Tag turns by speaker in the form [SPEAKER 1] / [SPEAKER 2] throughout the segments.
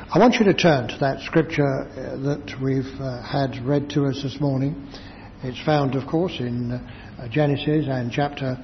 [SPEAKER 1] I want you to turn to that scripture that we've had read to us this morning. It's found, of course, in Genesis and chapter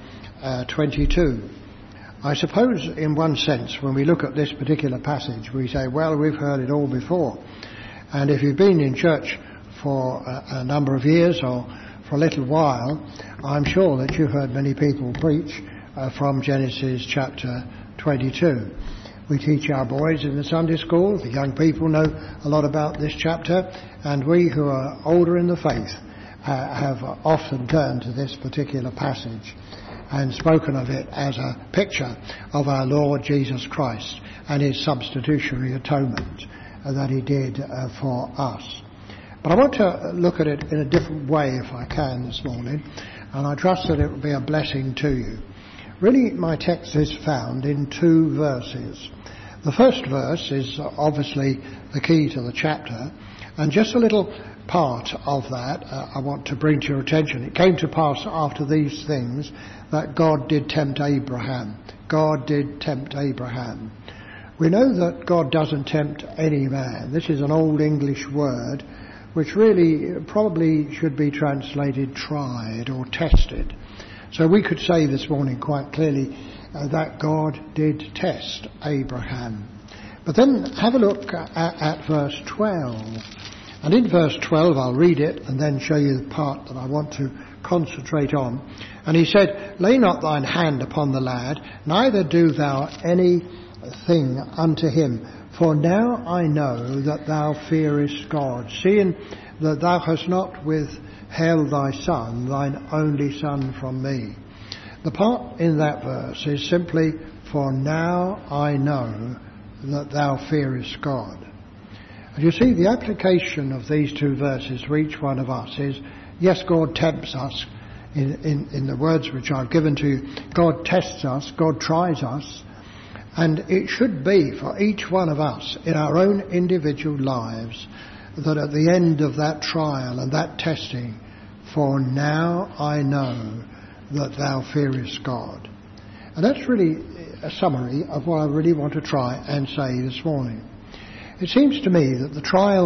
[SPEAKER 1] 22. I suppose, in one sense, when we look at this particular passage, we say, well, we've heard it all before. And if you've been in church for a number of years or for a little while, I'm sure that you've heard many people preach from Genesis chapter 22. We teach our boys in the Sunday school. The young people know a lot about this chapter, and we who are older in the faith have often turned to this particular passage and spoken of it as a picture of our Lord Jesus Christ and his substitutionary atonement that he did for us. But I want to look at it in a different way if I can this morning, and I trust that it will be a blessing to you. Really, my text is found in 2 verses. The first verse is obviously the key to the chapter, and just a little part of that I want to bring to your attention. It came to pass after these things that God did tempt Abraham. God did tempt Abraham. We know that God doesn't tempt any man. This is an old English word which really probably should be translated tried or tested. So we could say this morning quite clearly that God did test Abraham. But then have a look at verse 12. And in verse 12, I'll read it and then show you the part that I want to concentrate on. And he said, "Lay not thine hand upon the lad, neither do thou anything unto him. For now I know that thou fearest God, seeing that thou hast not withheld thy son, thine only son, from me." The part in that verse is simply, "For now I know that thou fearest God." And you see, the application of these 2 verses for each one of us is, yes, God tempts us in the words which I've given to you. God tests us, God tries us, and it should be for each one of us in our own individual lives that at the end of that trial and that testing, "For now I know that thou fearest God." And that's really a summary of what I really want to try and say this morning. It seems to me that the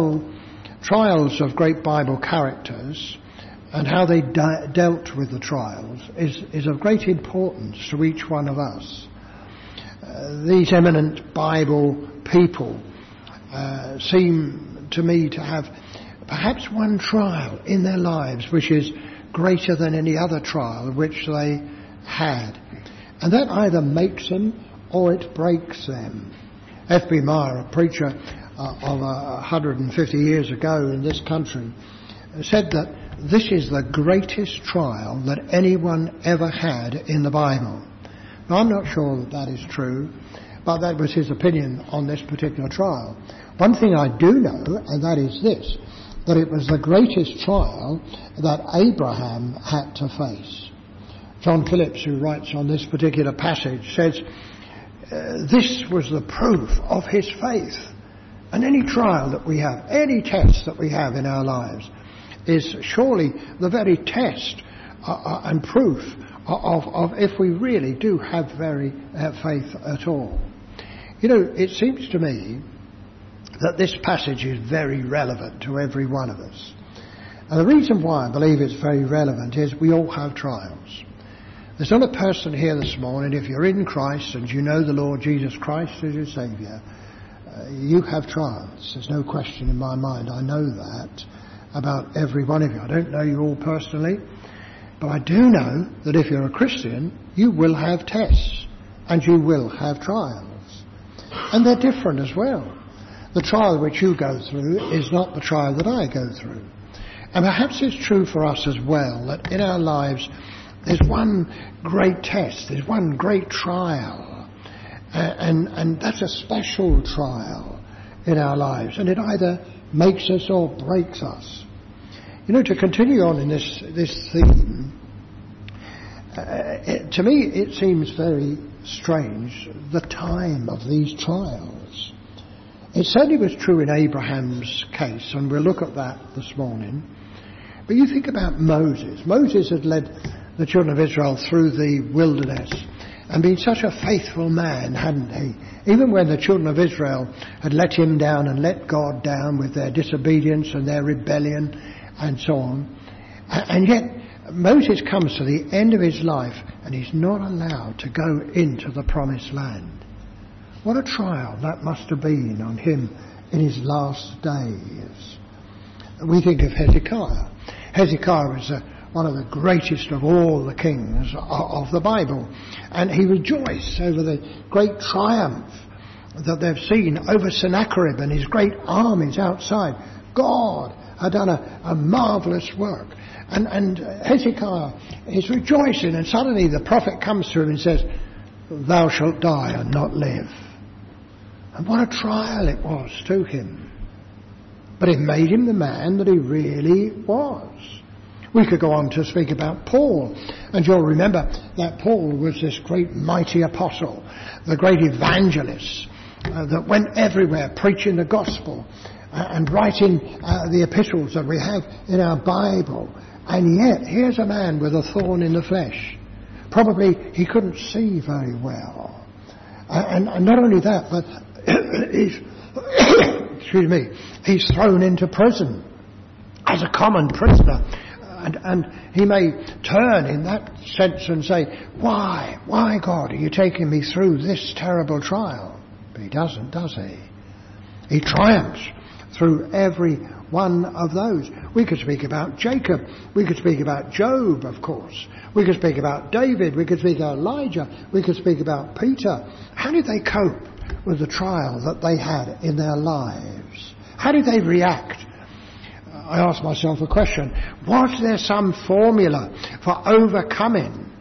[SPEAKER 1] trials of great Bible characters and how they dealt with the trials is of great importance to each one of us. These eminent Bible people seem to me to have perhaps one trial in their lives which is greater than any other trial which they had. And that either makes them or it breaks them. F.B. Meyer, a preacher of 150 years ago in this country, said that this is the greatest trial that anyone ever had in the Bible. Now, I'm not sure that that is true, but that was his opinion on this particular trial. One thing I do know, and that is this, that it was the greatest trial that Abraham had to face. John Phillips, who writes on this particular passage, says, this was the proof of his faith. And any trial that we have, any test that we have in our lives, is surely the very test and proof of if we really do have faith at all. You know, it seems to me that this passage is very relevant to every one of us. And the reason why I believe it's very relevant is we all have trials. There's not a person here this morning, if you're in Christ and you know the Lord Jesus Christ as your Saviour, you have trials. There's no question in my mind. I know that about every one of you. I don't know you all personally, but I do know that if you're a Christian, you will have tests and you will have trials. And they're different as well. The trial which you go through is not the trial that I go through. And perhaps it's true for us as well that in our lives there's one great test, there's one great trial. And that's a special trial in our lives, and it either makes us or breaks us. You know, to continue on in this theme, to me it seems very strange the time of these trials. It certainly was true in Abraham's case, and we'll look at that this morning. But you think about Moses. Moses had led the children of Israel through the wilderness, and been such a faithful man, hadn't he? Even when the children of Israel had let him down and let God down with their disobedience and their rebellion and so on. And yet Moses comes to the end of his life and he's not allowed to go into the promised land. What a trial that must have been on him in his last days. We think of Hezekiah. Hezekiah was one of the greatest of all the kings of the Bible. And he rejoiced over the great triumph that they've seen over Sennacherib and his great armies outside. God had done a marvellous work. And Hezekiah is rejoicing, and suddenly the prophet comes to him and says, "Thou shalt die and not live." And what a trial it was to him. But it made him the man that he really was. We could go on to speak about Paul, and you'll remember that Paul was this great mighty apostle, the great evangelist that went everywhere preaching the gospel and writing the epistles that we have in our Bible. And yet here's a man with a thorn in the flesh. Probably he couldn't see very well. And not only that, but he's thrown into prison as a common prisoner. And he may turn in that sense and say, why God, are you taking me through this terrible trial? But he doesn't, does he? He triumphs through every one of those. We could speak about Jacob. We could speak about Job, of course. We could speak about David. We could speak about Elijah. We could speak about Peter. How did they cope with the trial that they had in their lives? How did they react? I asked myself a question. Was there some formula for overcoming?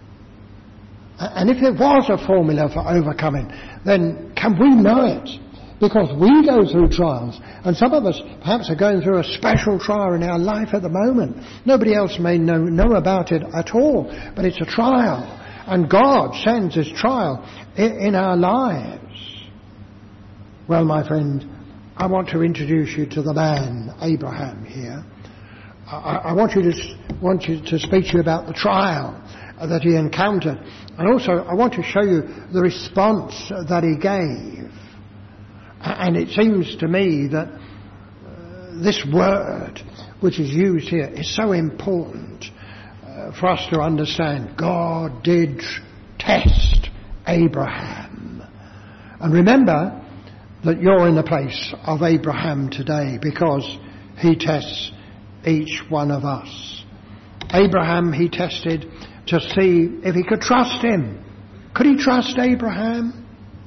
[SPEAKER 1] And if there was a formula for overcoming, then can we know it? Because we go through trials, and some of us perhaps are going through a special trial in our life at the moment. Nobody else may know about it at all, but it's a trial, and God sends this trial in our lives. Well, my friend, I want to introduce you to the man Abraham here. I want to speak to you about the trial that he encountered, and also I want to show you the response that he gave. And it seems to me that this word which is used here is so important for us to understand. God did test Abraham. And remember that you're in the place of Abraham today because he tests each one of us. Abraham, he tested to see if he could trust him. Could he trust Abraham?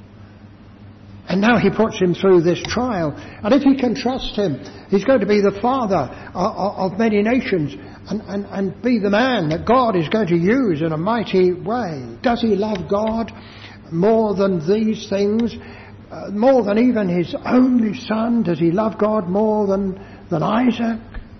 [SPEAKER 1] And now he puts him through this trial. And if he can trust him, he's going to be the father of many nations and be the man that God is going to use in a mighty way. Does he love God more than these things? More than even his only son? Does he love God more than Isaac?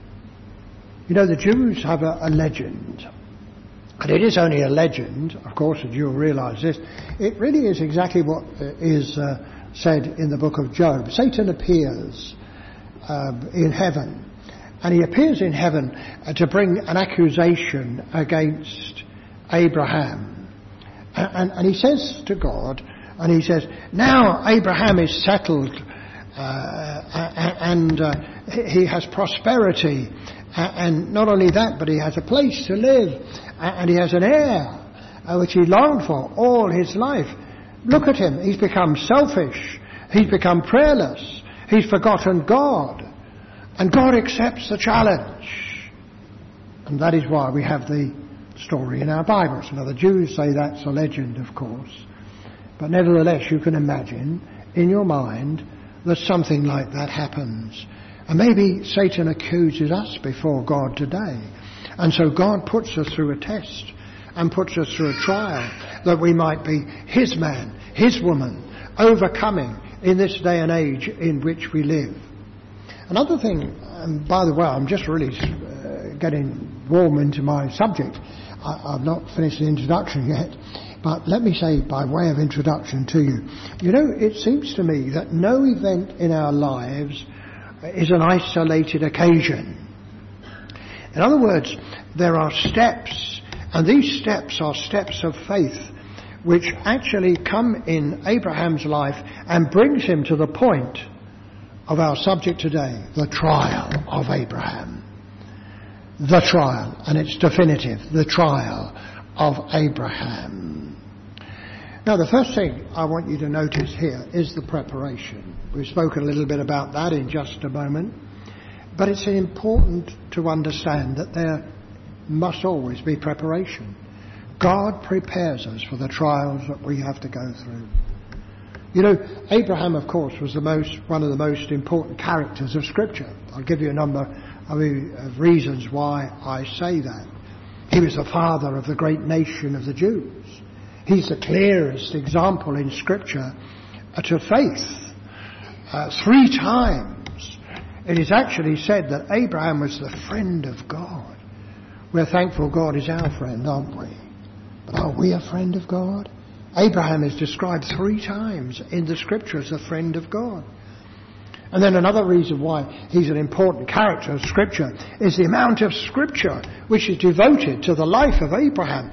[SPEAKER 1] You know, the Jews have a legend. And it is only a legend, of course, and you'll realise this. It really is exactly what is said in the book of Job. Satan appears in heaven, and he appears in heaven to bring an accusation against Abraham. And he says to God, and he says, now Abraham is settled and he has prosperity, and not only that, but he has a place to live, and he has an heir which he longed for all his life. Look at him. He's become selfish. He's become prayerless. He's forgotten God. And God accepts the challenge. And that is why we have the story in our Bibles. Now, the Jews say that's a legend, of course. But nevertheless, you can imagine in your mind that something like that happens. And maybe Satan accuses us before God today. And so God puts us through a test and puts us through a trial that we might be his man, his woman, overcoming in this day and age in which we live. Another thing, and by the way, I'm just really getting warm into my subject. I've not finished the introduction yet, but let me say by way of introduction to you, you know, it seems to me that no event in our lives is an isolated occasion. In other words, there are steps, and these steps are steps of faith which actually come in Abraham's life and brings him to the point of our subject today, the trial of Abraham. The trial, and it's definitive, the trial of Abraham. Now, the first thing I want you to notice here is the preparation. We've spoken a little bit about that in just a moment, but it's important to understand that there must always be preparation. God prepares us for the trials that we have to go through. You know, Abraham, of course, was one of the most important characters of Scripture. I'll give you a number of reasons why I say that. He was the father of the great nation of the Jews. He's the clearest example in Scripture to faith. 3 times it is actually said that Abraham was the friend of God. We're thankful God is our friend, aren't we? But are we a friend of God? Abraham is described 3 times in the Scripture as a friend of God. And then another reason why he's an important character of Scripture is the amount of Scripture which is devoted to the life of Abraham.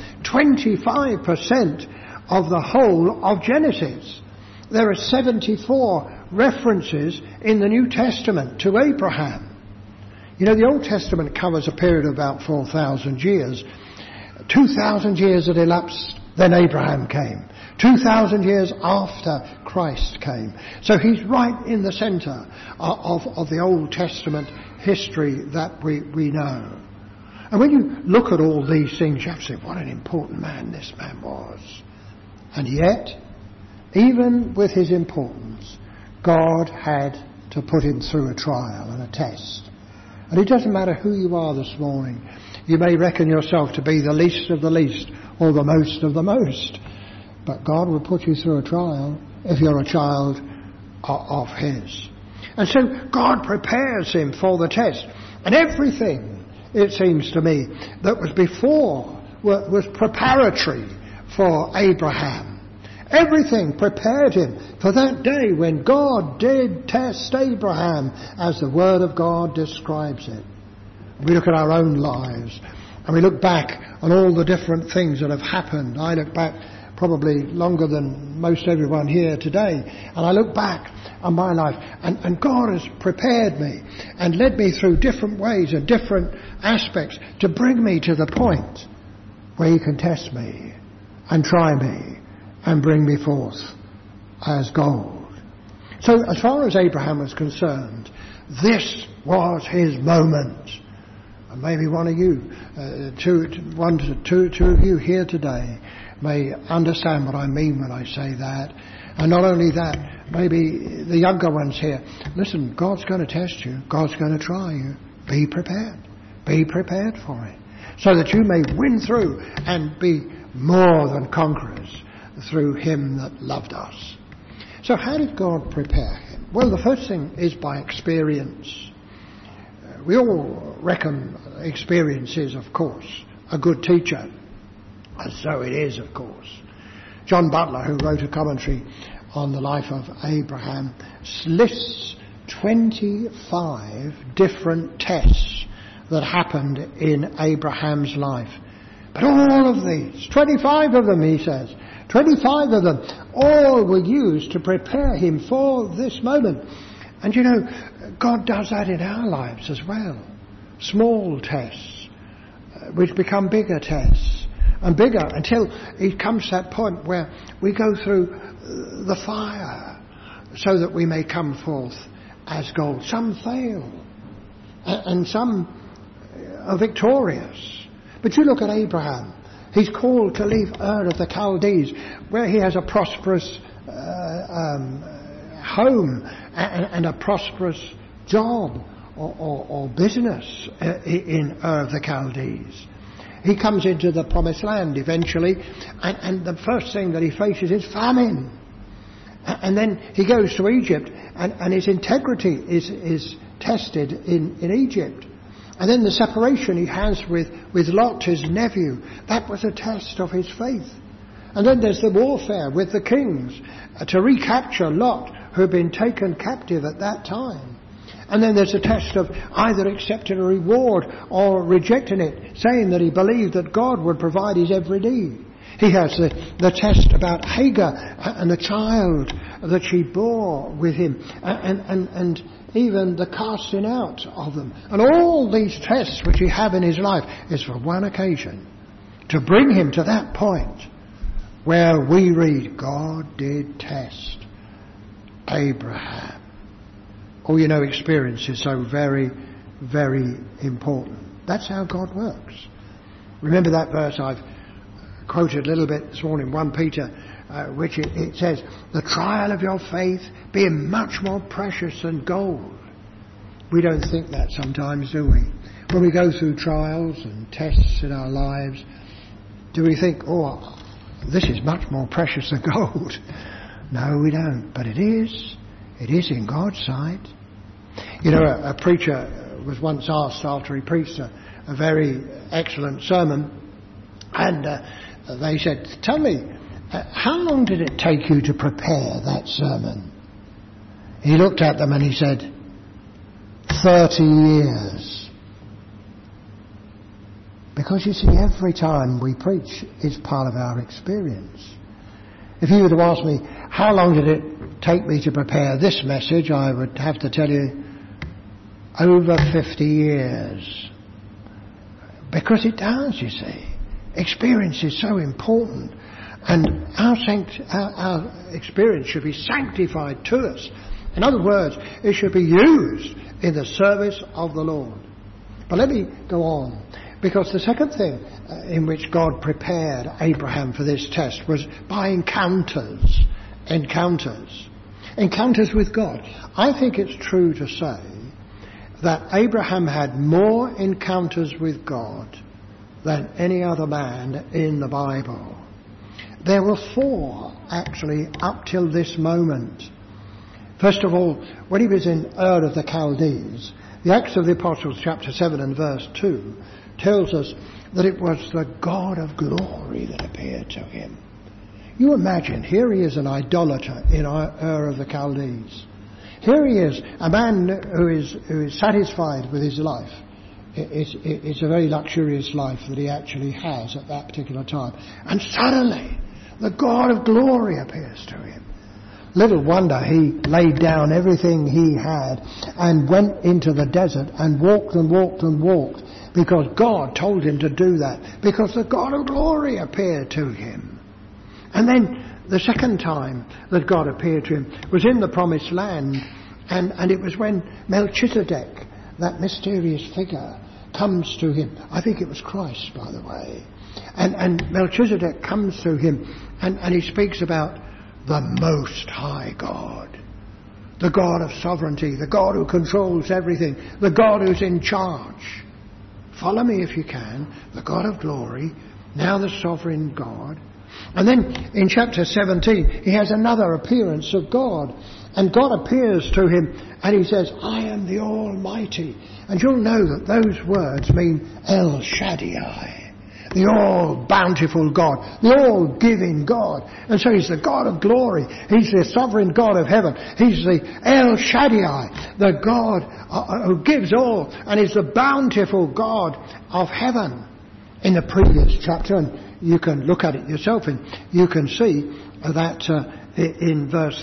[SPEAKER 1] 25% of the whole of Genesis. There are 74 references in the New Testament to Abraham. You know, the Old Testament covers a period of about 4,000 years. 2,000 years had elapsed, then Abraham came. 2,000 years after Christ came. So he's right in the centre of the Old Testament history that we know. And when you look at all these things, you have to say, what an important man this man was. And yet, even with his importance, God had to put him through a trial and a test. And it doesn't matter who you are this morning. You may reckon yourself to be the least of the least or the most of the most. But God will put you through a trial if you're a child of His. And so God prepares him for the test. And everything, it seems to me, that was before was preparatory for Abraham. Everything prepared him for that day when God did test Abraham as the Word of God describes it. We look at our own lives and we look back on all the different things that have happened. I look back probably longer than most everyone here today, and I look back on my life and God has prepared me and led me through different ways and different aspects to bring me to the point where He can test me and try me and bring me forth as gold. So as far as Abraham was concerned, this was his moment. And maybe one of you, two of you here today may understand what I mean when I say that. And not only that, maybe the younger ones here, listen, God's going to test you. God's going to try you. Be prepared. Be prepared for it. So that you may win through and be more than conquerors through Him that loved us. So how did God prepare him? Well, the first thing is by experience. We all reckon experience is, of course, a good teacher. And so it is, of course. John Butler, who wrote a commentary on the life of Abraham, lists 25 different tests that happened in Abraham's life. But all of these, 25 of them, he says, 25 of them, all were used to prepare him for this moment. And you know, God does that in our lives as well. Small tests, which become bigger tests, and bigger, until it comes to that point where we go through the fire, so that we may come forth as gold. Some fail, and some are victorious. But you look at Abraham. He's called to leave Ur of the Chaldees, where he has a prosperous home and a prosperous job or business in Ur of the Chaldees. He comes into the Promised Land eventually, and the first thing that he faces is famine. And then he goes to Egypt, and his integrity is tested in Egypt. And then the separation he has with Lot, his nephew, that was a test of his faith. And then there's the warfare with the kings to recapture Lot, who had been taken captive at that time. And then there's a test of either accepting a reward or rejecting it, saying that he believed that God would provide his every need. He has the test about Hagar and the child that she bore with him, and even the casting out of them. And all these tests which he have in his life is for one occasion, to bring him to that point where we read, God did test Abraham. Oh, you know, experience is so very, very important. That's how God works. Remember that verse I've quoted a little bit this morning, 1 Peter, which it says, the trial of your faith being much more precious than gold. We don't think that sometimes, do we? When we go through trials and tests in our lives, do we think, oh, this is much more precious than gold? No, we don't. But it is. It is in God's sight. You know, a preacher was once asked after he preached a very excellent sermon, and they said, tell me, how long did it take you to prepare that sermon? He looked at them and he said, 30 years. Because you see, every time we preach is part of our experience. If you were to ask me, how long did it take me to prepare this message, I would have to tell you, over 50 years. Because it does, you see. Experience is so important. And our experience should be sanctified to us. In other words, it should be used in the service of the Lord. But let me go on. Because the second thing in which God prepared Abraham for this test was by encounters. Encounters with God. I think it's true to say that Abraham had more encounters with God than any other man in the Bible. There were 4, actually, up till this moment. First of all, when he was in Ur of the Chaldees, the Acts of the Apostles, chapter 7 and verse 2, tells us that it was the God of glory that appeared to him. You imagine, here he is an idolater in Ur of the Chaldees. Here he is, a man who is satisfied with his life. It's a very luxurious life that he actually has at that particular time. And suddenly, the God of glory appears to him. Little wonder he laid down everything he had and went into the desert and walked and walked and walked, because God told him to do that, because the God of glory appeared to him. And then the second time that God appeared to him was in the promised land, and it was when Melchizedek, that mysterious figure, comes to him. I think it was Christ, by the way. And Melchizedek comes to him and he speaks about the Most High God, the God of sovereignty, the God who controls everything, the God who's in charge. Follow me if you can. The God of glory, now the sovereign God. And then in chapter 17, he has another appearance of God. And God appears to him and he says, I am the Almighty. And you'll know that those words mean El Shaddai, the all-bountiful God, the all-giving God. And so he's the God of glory. He's the sovereign God of heaven. He's the El Shaddai, the God who gives all, and is the bountiful God of heaven. In the previous chapter, and you can look at it yourself, and you can see that in verse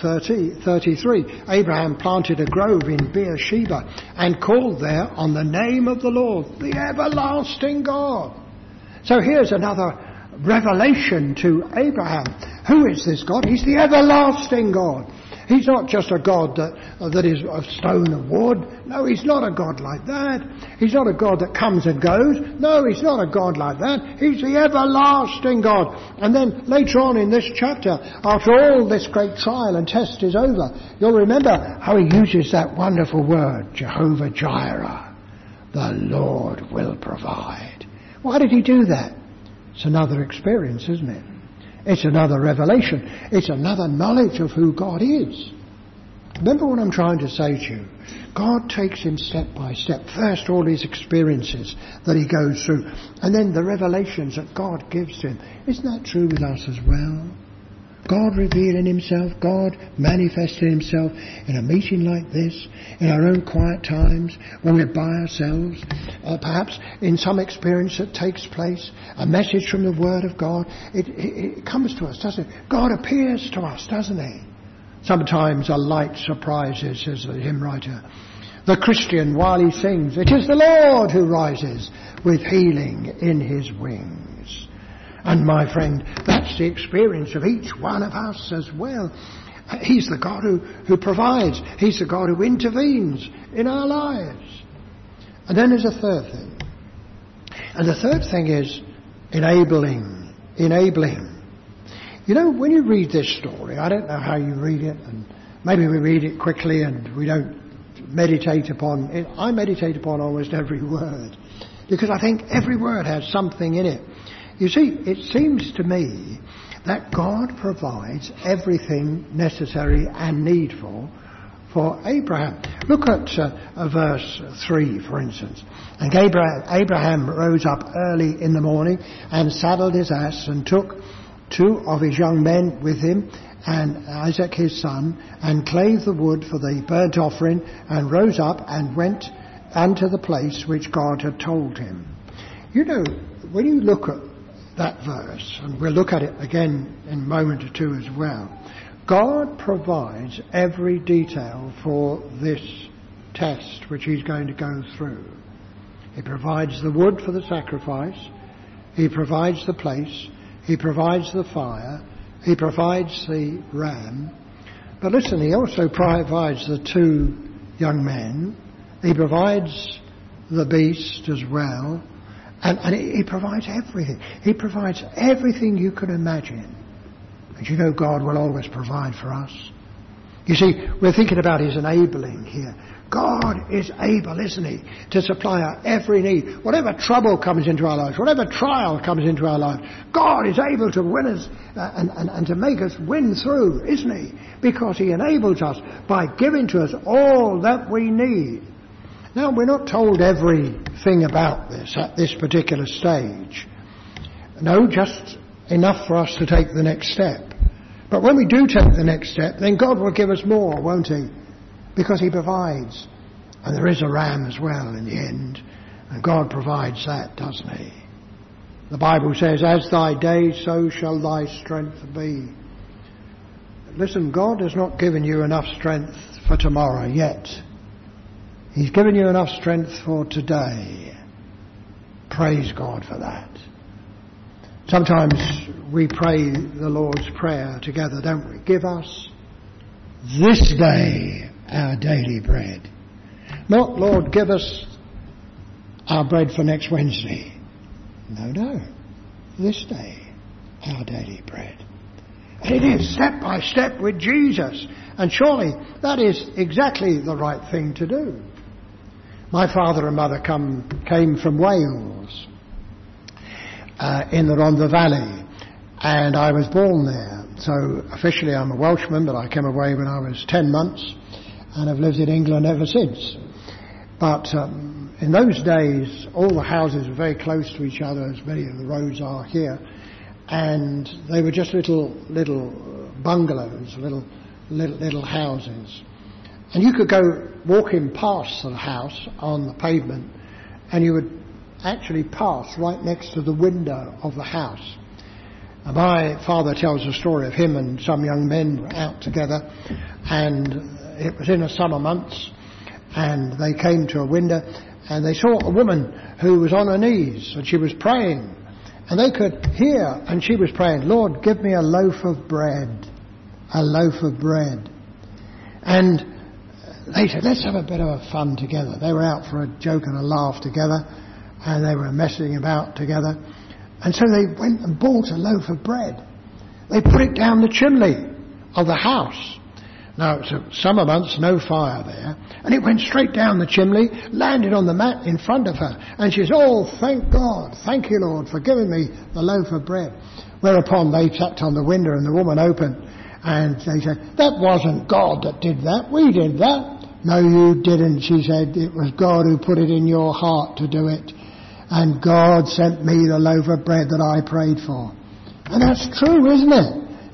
[SPEAKER 1] 33, Abraham planted a grove in Beersheba and called there on the name of the Lord, the everlasting God. So here's another revelation to Abraham. Who is this God? He's the everlasting God. He's not just a God that is of stone and wood. No, he's not a God like that. He's not a God that comes and goes. No, he's not a God like that. He's the everlasting God. And then later on in this chapter, after all this great trial and test is over, you'll remember how he uses that wonderful word, Jehovah Jireh. The Lord will provide. Why did he do that? It's another experience, isn't it? It's another revelation. It's another knowledge of who God is. Remember what I'm trying to say to you. God takes him step by step. First, all his experiences that he goes through. And then the revelations that God gives to him. Isn't that true with us as well? God revealing himself, God manifesting himself in a meeting like this, in our own quiet times, when we're by ourselves, perhaps in some experience that takes place, a message from the Word of God. It comes to us, doesn't it? God appears to us, doesn't he? Sometimes a light surprises, says the hymn writer. The Christian, while he sings, it is the Lord who rises with healing in his wings. And my friend, that's the experience of each one of us as well. He's the God who provides. He's the God who intervenes in our lives. And then there's a third thing. And the third thing is enabling. Enabling. You know, when you read this story, I don't know how you read it, and maybe we read it quickly and we don't meditate upon it. I meditate upon almost every word, because I think every word has something in it. You see, it seems to me that God provides everything necessary and needful for Abraham. Look at verse 3, for instance. And Abraham rose up early in the morning and saddled his ass and took 2 of his young men with him and Isaac his son, and clave the wood for the burnt offering, and rose up and went unto the place which God had told him. You know, when you look at that verse, and we'll look at it again in a moment or two as well, God provides every detail for this test which he's going to go through. He provides the wood for the sacrifice, he provides the place, he provides the fire, he provides the ram. But listen, he also provides the 2 young men. He provides the beast as well. And he provides everything. He provides everything you can imagine. And you know God will always provide for us. You see, we're thinking about his enabling here. God is able, isn't he, to supply our every need. Whatever trouble comes into our lives, whatever trial comes into our lives, God is able to win us and to make us win through, isn't he? Because he enables us by giving to us all that we need. Now, we're not told everything about this at this particular stage. No, just enough for us to take the next step. But when we do take the next step, then God will give us more, won't he? Because he provides. And there is a ram as well in the end. And God provides that, doesn't he? The Bible says, as thy days, so shall thy strength be. Listen, God has not given you enough strength for tomorrow yet. He's given you enough strength for today. Praise God for that. Sometimes we pray the Lord's Prayer together, don't we? Give us this day our daily bread. Not, Lord, give us our bread for next Wednesday. No. This day our daily bread. And it is step by step with Jesus. And surely that is exactly the right thing to do. My father and mother came from Wales, in the Rhondda Valley, and I was born there. So officially I'm a Welshman, but I came away when I was 10 months and have lived in England ever since. But in those days, all the houses were very close to each other, as many of the roads are here, and they were just little bungalows, little houses. And you could go walking past the house on the pavement, and you would actually pass right next to the window of the house. And my father tells a story of him and some young men were out together, and it was in the summer months, and they came to a window, and they saw a woman who was on her knees, and she was praying. And they could hear, and she was praying, Lord, give me a loaf of bread. A loaf of bread. And they said, let's have a bit of a fun together. They were out for a joke and a laugh together, and they were messing about together. And so they went and bought a loaf of bread. They put it down the chimney of the house. Now, it's summer months, no fire there. And it went straight down the chimney, landed on the mat in front of her. And she said, oh, thank God. Thank you, Lord, for giving me the loaf of bread. Whereupon they tapped on the window and the woman opened. And they said, that wasn't God that did that. We did that. No, you didn't, she said. It was God who put it in your heart to do it. And God sent me the loaf of bread that I prayed for. And that's true, isn't it?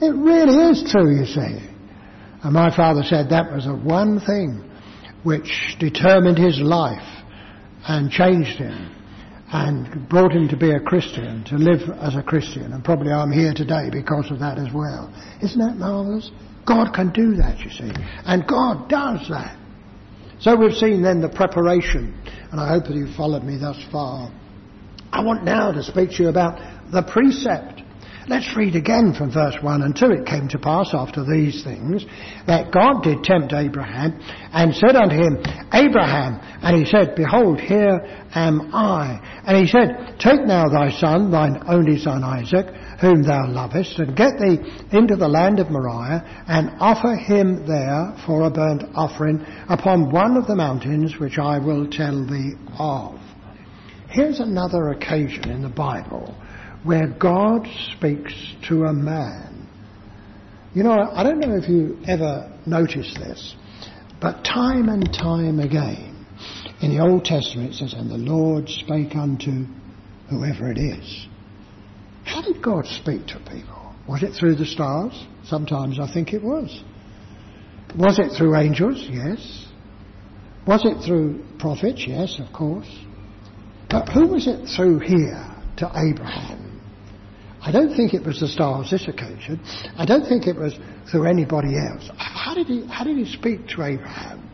[SPEAKER 1] It really is true, you see. And my father said that was the one thing which determined his life and changed him and brought him to be a Christian, to live as a Christian. And probably I'm here today because of that as well. Isn't that marvellous? God can do that, you see. And God does that. So we've seen then the preparation. And I hope that you've followed me thus far. I want now to speak to you about the precept. Let's read again from verse 1 and 2. It came to pass after these things that God did tempt Abraham and said unto him, Abraham. And he said, Behold, here am I. And he said, Take now thy son, thine only son Isaac, whom thou lovest, and get thee into the land of Moriah, and offer him there for a burnt offering upon one of the mountains which I will tell thee of. Here's another occasion in the Bible where God speaks to a man. You know, I don't know if you ever noticed this, but time and time again in the Old Testament it says, And the Lord spake unto whoever it is. How did God speak to people? Was it through the stars? Sometimes I think it was. Was it through angels? Yes. Was it through prophets? Yes, of course. But who was it through here to Abraham? I don't think it was the stars this occasion. I don't think it was through anybody else. How did he speak to Abraham?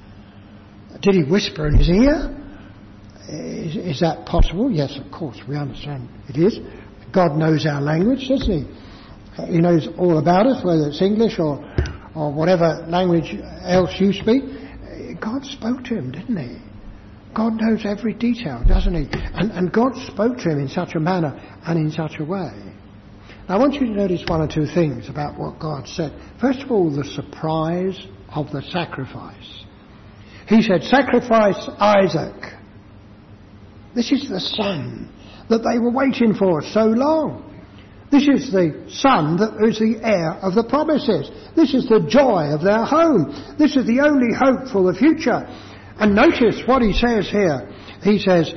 [SPEAKER 1] Did he whisper in his ear? Is that possible? Yes, of course, we understand it is. God knows our language, doesn't he? He knows all about us, whether it's English or whatever language else you speak. God spoke to him, didn't he? God knows every detail, doesn't he? And God spoke to him in such a manner and in such a way. Now, I want you to notice one or two things about what God said. First of all, the surprise of the sacrifice. He said, Sacrifice Isaac. This is the son that they were waiting for so long. This is the son that is the heir of the promises. This is the joy of their home. This is the only hope for the future. And notice what he says here. He says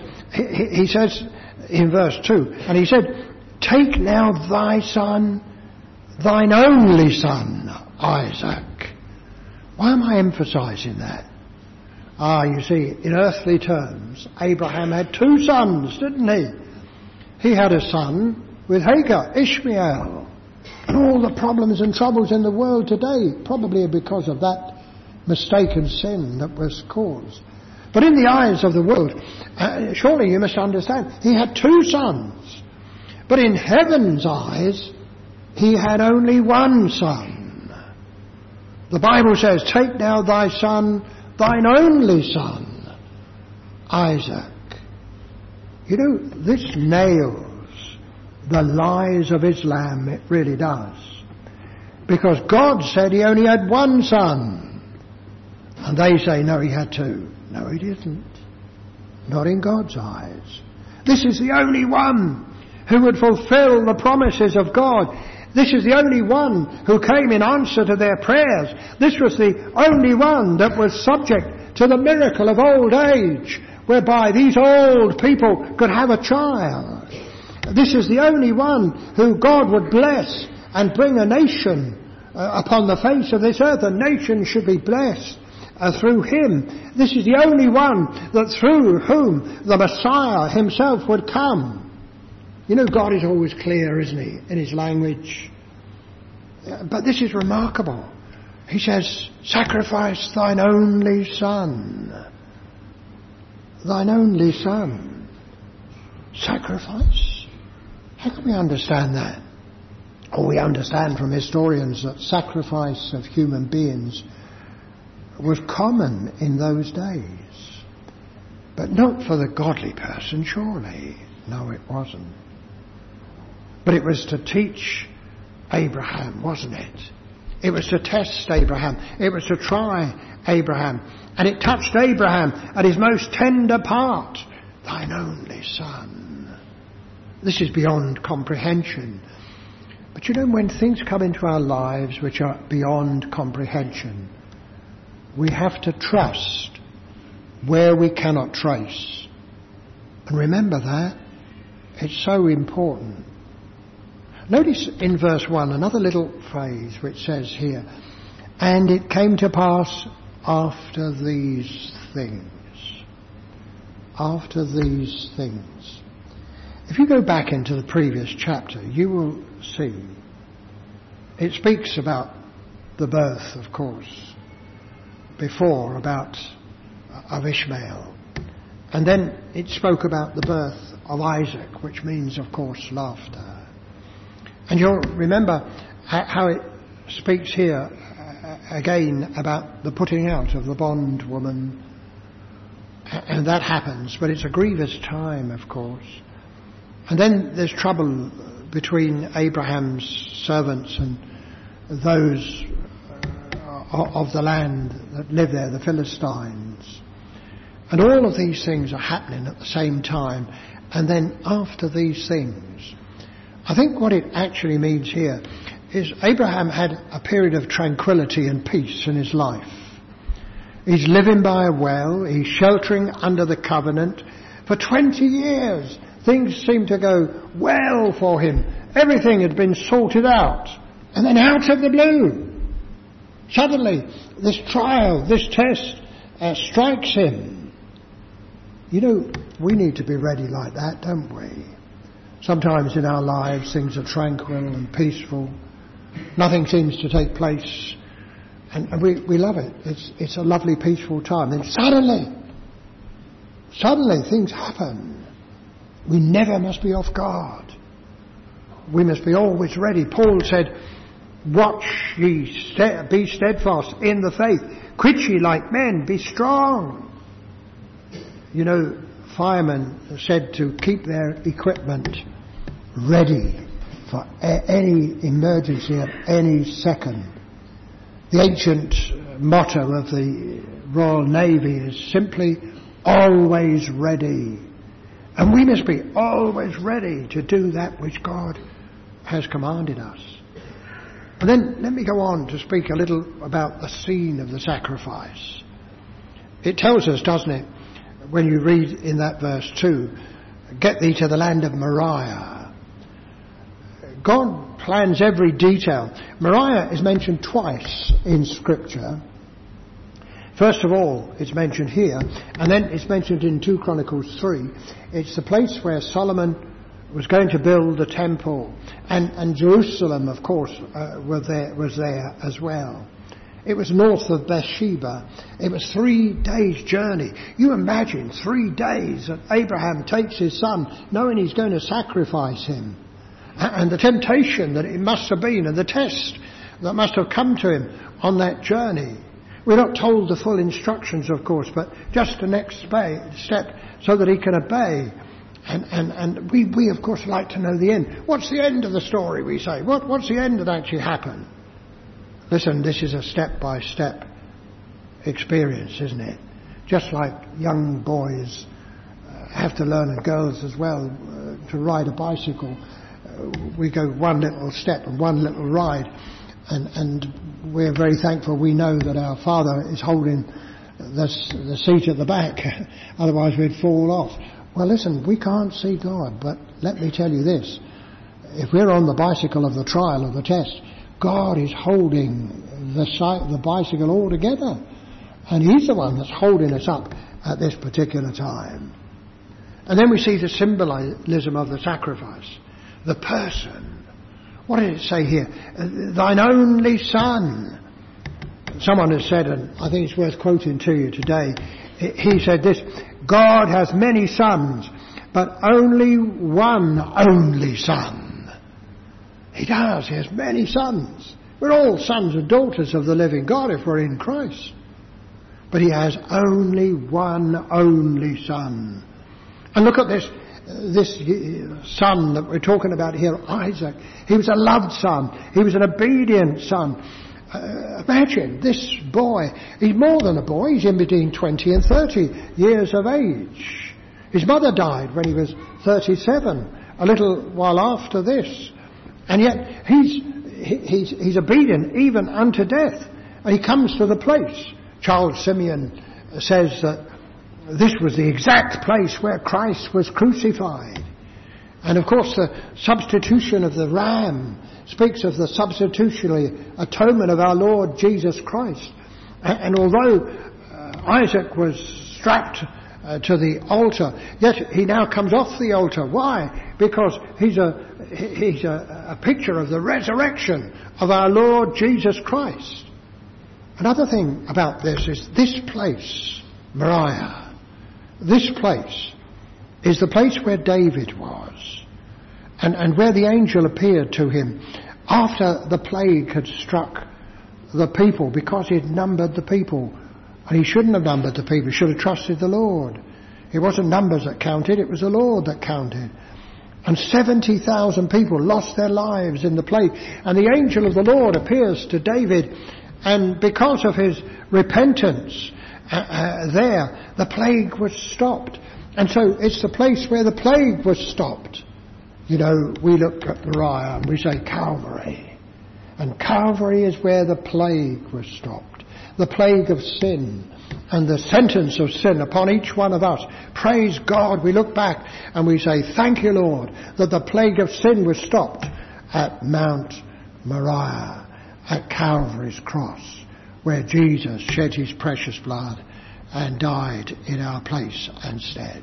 [SPEAKER 1] in verse 2, and he said, Take now thy son, thine only son, Isaac. Why am I emphasizing that? You see, in earthly terms, Abraham had two sons, didn't he? He had a son with Hagar, Ishmael. And all the problems and troubles in the world today probably because of that mistaken sin that was caused. But in the eyes of the world, surely you must understand, he had two sons. But in heaven's eyes, he had only one son. The Bible says, Take now thy son, thine only son, Isaac. You know, this nails the lies of Islam, it really does. Because God said he only had one son. And they say, no, he had two. No, he didn't. Not in God's eyes. This is the only one who would fulfill the promises of God. This is the only one who came in answer to their prayers. This was the only one that was subject to the miracle of old age, whereby these old people could have a child. This is the only one who God would bless and bring a nation upon the face of this earth. A nation should be blessed through him. This is the only one that through whom the Messiah himself would come. You know, God is always clear, isn't he, in his language? But this is remarkable. He says, Sacrifice thine only son. Thine only son. Sacrifice? How can we understand that? Oh, we understand from historians that sacrifice of human beings was common in those days. But not for the godly person, surely. No, it wasn't. But it was to teach Abraham, wasn't it? It was to test Abraham. It was to try Abraham. And it touched Abraham at his most tender part. Thine only son. This is beyond comprehension. But you know, when things come into our lives which are beyond comprehension, we have to trust where we cannot trace. And remember that. It's so important. Notice in verse 1 another little phrase which says here, and it came to pass after these things. After these things. If you go back into the previous chapter, you will see it speaks about the birth, of course, before of Ishmael. And then it spoke about the birth of Isaac, which means, of course, laughter. And you'll remember how it speaks here again about the putting out of the bondwoman. And that happens, but it's a grievous time, of course. And then there's trouble between Abraham's servants and those of the land that live there, the Philistines. And all of these things are happening at the same time. And then after these things, I think what it actually means here is Abraham had a period of tranquility and peace in his life. He's living by a well, he's sheltering under the covenant. For 20 years, things seemed to go well for him. Everything had been sorted out. And then out of the blue, suddenly this trial, this test strikes him. You know, we need to be ready like that, don't we? Sometimes in our lives things are tranquil and peaceful. Nothing seems to take place. And we love it. It's a lovely, peaceful time. Then suddenly things happen. We never must be off guard. We must be always ready. Paul said, watch ye, be steadfast in the faith. Quit ye like men, be strong. You know, firemen are said to keep their equipment ready for any emergency at any second. The ancient motto of the Royal Navy is simply always ready. And we must be always ready to do that which God has commanded us. And then let me go on to speak a little about the scene of the sacrifice. It tells us, doesn't it, when you read in that verse 2, get thee to the land of Moriah. God plans every detail. Moriah is mentioned twice in Scripture. First of all, it's mentioned here, and then it's mentioned in 2 Chronicles 3. It's the place where Solomon was going to build the temple, and Jerusalem, of course, was there as well. It was north of Beersheba. It was 3 days' journey. You imagine 3 days that Abraham takes his son, knowing he's going to sacrifice him. And the temptation that it must have been, and the test that must have come to him on that journey. We're not told the full instructions, of course, but just the next step so that he can obey. And we of course like to know the end. What's the end of the story, we say? What's the end that actually happened? Listen, this is a step-by-step experience, isn't it? Just like young boys have to learn, and girls as well, to ride a bicycle. We go one little step and one little ride, and we're very thankful we know that our Father is holding the seat at the back, otherwise we'd fall off. Well, listen, we can't see God, but let me tell you this. If we're on the bicycle of the trial, of the test, God is holding the bicycle all together. And He's the one that's holding us up at this particular time. And then we see the symbolism of the sacrifice. The person. What did it say here? Thine only Son. Someone has said, and I think it's worth quoting to you today, he said this: God has many sons, but only one only Son. He does. He has many sons. We're all sons and daughters of the living God if we're in Christ. But He has only one only Son. And look at this son that we're talking about here, Isaac. He was a loved son. He was an obedient son. Imagine this boy. He's more than a boy. He's in between 20 and 30 years of age. His mother died when he was 37, a little while after this. And yet he's obedient even unto death. And he comes to the place. Charles Simeon says that this was the exact place where Christ was crucified. And of course the substitution of the ram speaks of the substitutionary atonement of our Lord Jesus Christ. And although Isaac was strapped to the altar, yet he now comes off the altar. Why? Because he's a picture of the resurrection of our Lord Jesus Christ. Another thing about this is this place, Moriah, this place is the place where David was, and where the angel appeared to him after the plague had struck the people, because he had numbered the people. And he shouldn't have numbered the people, he should have trusted the Lord. It wasn't numbers that counted, it was the Lord that counted. And 70,000 people lost their lives in the plague. And the angel of the Lord appears to David, and because of his repentance the plague was stopped. And so it's the place where the plague was stopped. You know, we look at Moriah and we say Calvary. And Calvary is where the plague was stopped. The plague of sin and the sentence of sin upon each one of us. Praise God, we look back and we say, thank you, Lord, that the plague of sin was stopped at Mount Moriah, at Calvary's cross, where Jesus shed his precious blood and died in our place and stead.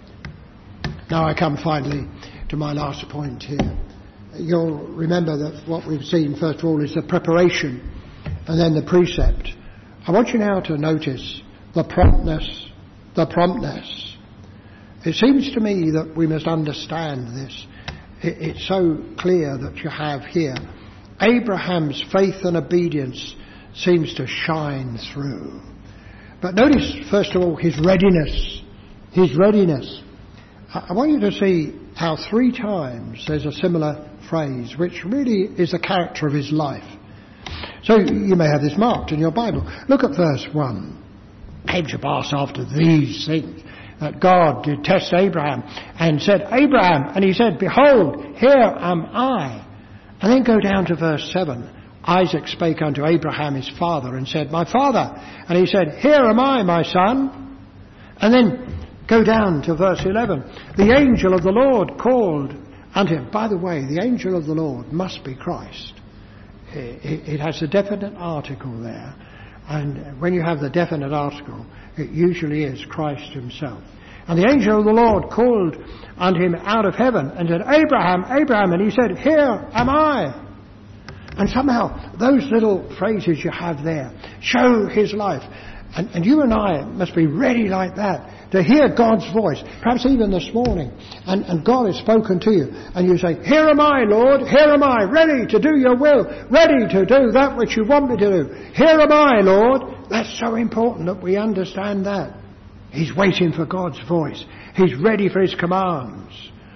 [SPEAKER 1] Now I come finally to my last point here. You'll remember that what we've seen first of all is the preparation and then the precept. I want you now to notice the promptness. The promptness. It seems to me that we must understand this. It's so clear that you have here Abraham's faith and obedience seems to shine through. But notice first of all his readiness. His readiness. I want you to see how 3 times there's a similar phrase, which really is the character of his life. So you may have this marked in your Bible. Look at verse 1. Came to pass after these things that God did test Abraham and said, Abraham, and he said, behold, here am I. And then go down to verse 7. Isaac spake unto Abraham his father and said, my father. And he said, here am I, my son. And then go down to verse 11. The angel of the Lord called unto him. By the way, the angel of the Lord must be Christ. It has a definite article there. And when you have the definite article, it usually is Christ himself. And the angel of the Lord called unto him out of heaven and said, Abraham, Abraham. And he said, here am I. And somehow those little phrases you have there show his life. And you and I must be ready like that to hear God's voice, perhaps even this morning. And God has spoken to you. And you say, here am I, Lord, here am I, ready to do your will, ready to do that which you want me to do. Here am I, Lord. That's so important that we understand that. He's waiting for God's voice. He's ready for his commands.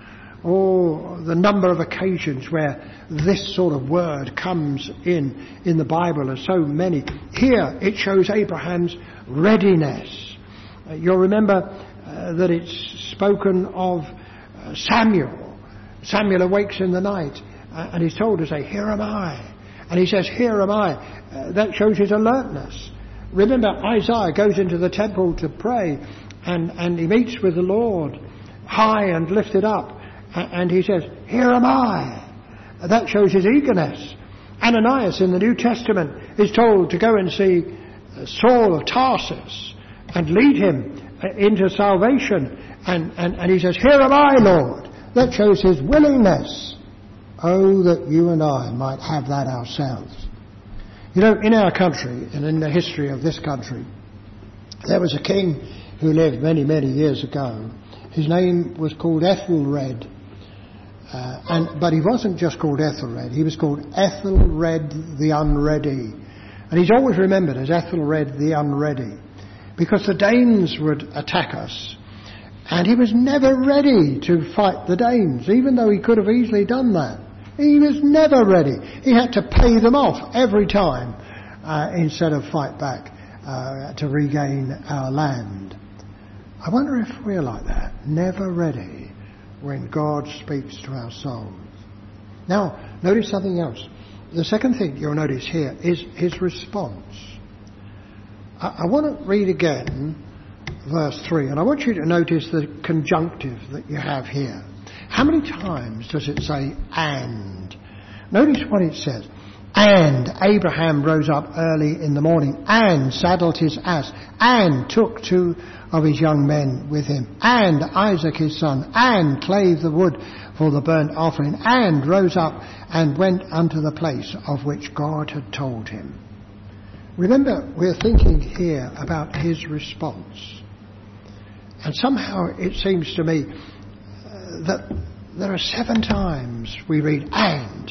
[SPEAKER 1] Oh, the number of occasions where this sort of word comes in the Bible are so many. Here it shows Abraham's readiness. You'll remember that it's spoken of Samuel. Samuel awakes in the night and he's told to say, here am I. And he says, here am I. That shows his alertness. Remember, Isaiah goes into the temple to pray and he meets with the Lord high and lifted up. And he says, here am I. That shows his eagerness. Ananias in the New Testament is told to go and see Saul of Tarsus and lead him into salvation. And he says, here am I, Lord. That shows his willingness. Oh, that you and I might have that ourselves. You know, in our country and in the history of this country, there was a king who lived many, many years ago. His name was called Ethelred. But he wasn't just called Ethelred, he was called Ethelred the Unready. And he's always remembered as Ethelred the Unready, because the Danes would attack us, and he was never ready to fight the Danes, even though he could have easily done that. He was never ready. He had to pay them off every time instead of fight back to regain our land. I wonder if we're like that, never ready when God speaks to our souls. Now, notice something else. The second thing you'll notice here is his response. I want to read again verse 3, and I want you to notice the conjunctive that you have here. How many times does it say and? Notice what it says. And Abraham rose up early in the morning and saddled his ass and took 2 of his young men with him and Isaac his son and clave the wood for the burnt offering and rose up and went unto the place of which God had told him. Remember, we're thinking here about his response. And somehow it seems to me that there are 7 times we read and.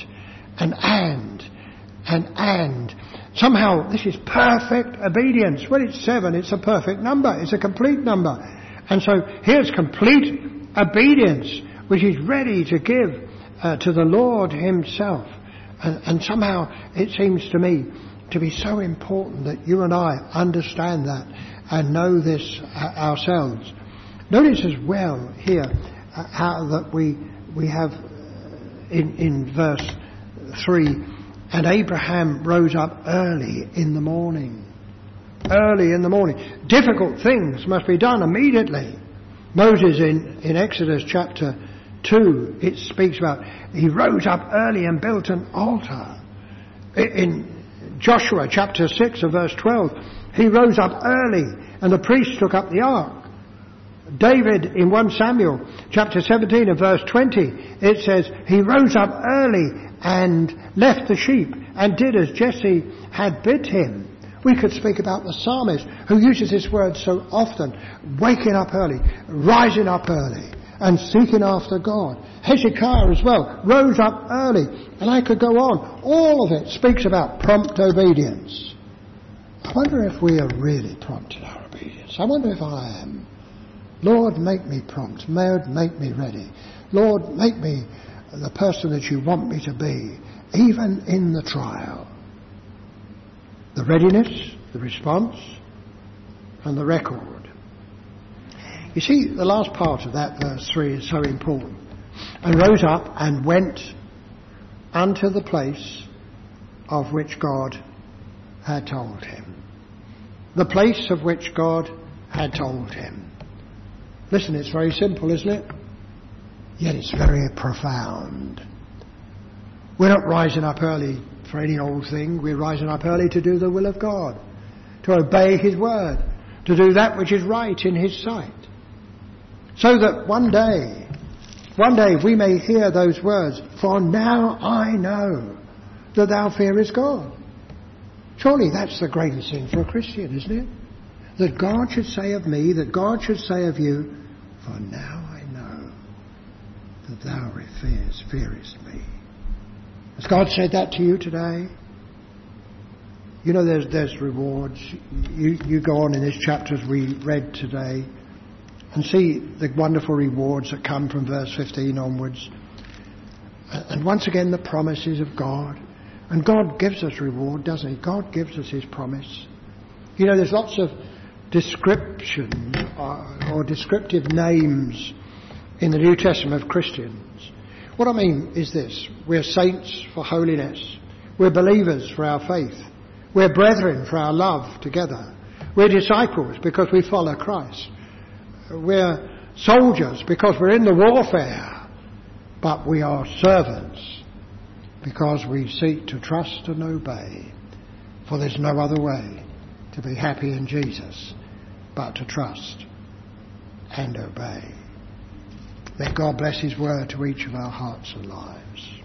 [SPEAKER 1] Somehow this is perfect obedience. Well, it's 7. It's a perfect number. It's a complete number. And so here's complete obedience, which is ready to give to the Lord himself. And somehow it seems to me to be so important that you and I understand that and know this ourselves. Notice as well here how that we have in verse 3, and Abraham rose up early in the morning. Early in the morning. Difficult things must be done immediately. Moses in Exodus chapter 2, it speaks about he rose up early and built an altar. In Joshua chapter 6 and verse 12, he rose up early and the priests took up the ark. David in 1 Samuel chapter 17 and verse 20, it says he rose up early and left the sheep and did as Jesse had bid him. We could speak about the psalmist who uses this word so often, waking up early, rising up early and seeking after God. Hezekiah as well rose up early, and I could go on. All of it speaks about prompt obedience. I wonder if we are really prompt in our obedience. I wonder if I am. Lord, make me prompt. Lord, make me ready. Lord, make me the person that you want me to be, even in the trial. The readiness, the response, and the record. You see, the last part of that verse 3 is so important. And rose up and went unto the place of which God had told him. The place of which God had told him. Listen, it's very simple, isn't it? Yet it's very profound. We're not rising up early for any old thing. We're rising up early to do the will of God, to obey his word, to do that which is right in his sight. So that one day we may hear those words, for now I know that thou fearest God. Surely that's the greatest thing for a Christian, isn't it? That God should say of me, that God should say of you, for now I know that thou fearest me. Has God said that to you today? You know there's rewards. You go on in this chapter as we read today and see the wonderful rewards that come from verse 15 onwards. And once again the promises of God. And God gives us reward, doesn't he? God gives us his promise. You know, there's lots of description or descriptive names in the New Testament of Christians. What I mean is this: we're saints for holiness, we're believers for our faith, we're brethren for our love together, we're disciples because we follow Christ, we're soldiers because we're in the warfare, but we are servants because we seek to trust and obey, for there's no other way to be happy in Jesus but to trust and obey. May God bless his word to each of our hearts and lives.